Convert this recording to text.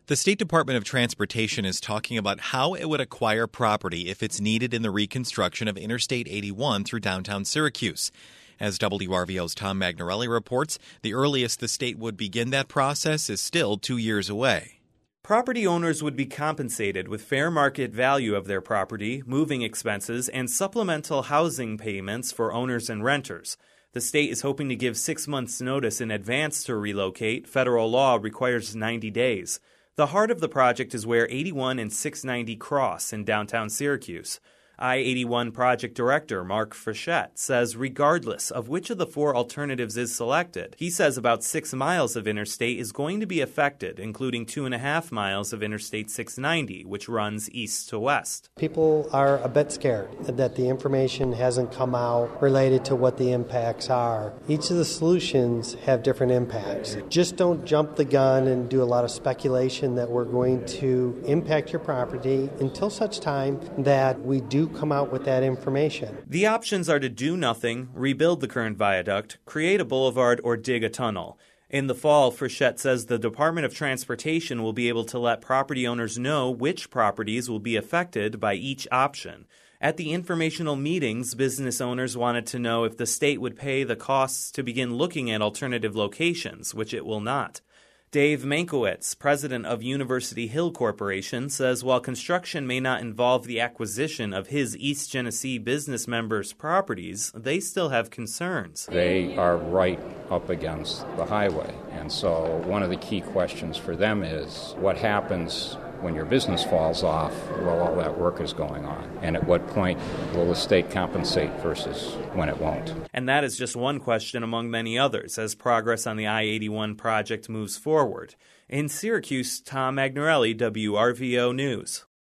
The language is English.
The State Department of Transportation is talking about how it would acquire property if it's needed in the reconstruction of Interstate 81 through downtown Syracuse. As WRVO's Tom Magnarelli reports, the earliest the state would begin that process is still 2 years away. Property owners would be compensated with fair market value of their property, moving expenses, and supplemental housing payments for owners and renters. The state is hoping to give 6 months' notice in advance to relocate. Federal law requires 90 days. The heart of the project is where 81 and 690 cross in downtown Syracuse. I-81 project director Mark Frechette says regardless of which of the four alternatives is selected, he says about 6 miles of interstate is going to be affected, including 2.5 miles of Interstate 690, which runs east to west. People are a bit scared that the information hasn't come out related to what the impacts are. Each of the solutions have different impacts. Just don't jump the gun and do a lot of speculation that we're going to impact your property until such time that we do come out with that information. The options are to do nothing, rebuild the current viaduct, create a boulevard, or dig a tunnel. In the fall, Frechette says the Department of Transportation will be able to let property owners know which properties will be affected by each option. At the informational meetings, business owners wanted to know if the state would pay the costs to begin looking at alternative locations, which it will not. Dave Mankiewicz, president of University Hill Corporation, says while construction may not involve the acquisition of his East Genesee business members' properties, they still have concerns. They are right up against the highway, and so one of the key questions for them is what happens when your business falls off while all that work is going on, and at what point will the state compensate versus when it won't. And that is just one question among many others as progress on the I-81 project moves forward. In Syracuse, Tom Magnarelli, WRVO News.